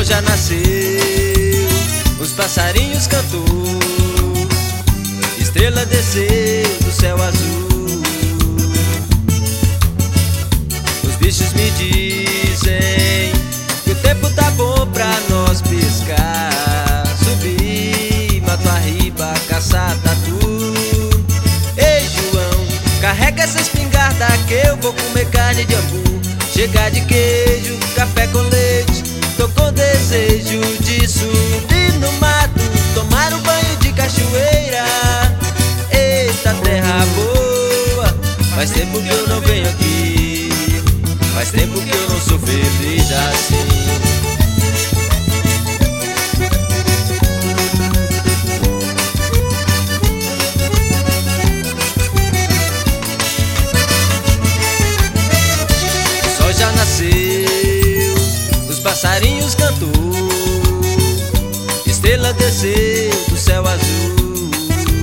sol já nasceu, os passarinhos cantou, estrela desceu do céu azul. Os bichos me dizem que o tempo tá bom pra nós pescar, subir, mato arriba, caçar tatu. Ei, João, carrega essa espingarda que eu vou comer carne de ambu. Chegar de queijo, café com leite, tô com desejo de subir no mato, tomar um banho de cachoeira. Eita, terra boa, faz tempo que eu não venho aqui, faz tempo que eu não sou feliz assim. Já nasceu, os passarinhos cantou, estrela desceu do céu azul.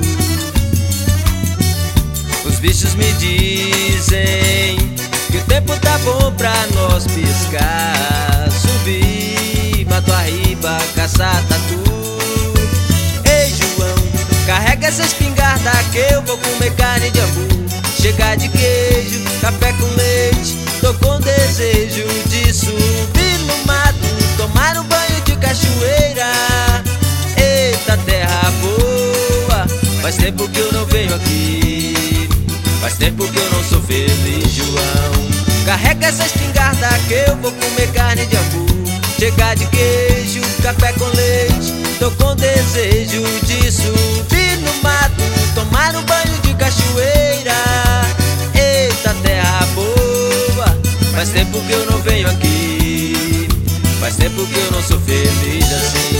Os bichos me dizem que o tempo tá bom pra nós pescar, subir, mato arriba, caçar tatu. Ei, João, carrega essa espingarda que eu vou comer carne de ambu. Chegar de queijo, café com leite, tô com desejo de subir no mato, tomar um banho de cachoeira. Eita, terra boa, faz tempo que eu não venho aqui, faz tempo que eu não sou feliz, João. Carrega essa espingarda que eu vou comer carne de ambu. Chegar de queijo, café com leite, tô com desejo de subir no mato, tomar um banho de cachoeira. Eita, terra boa, faz tempo que eu não venho aqui, faz tempo que eu não sou feliz assim.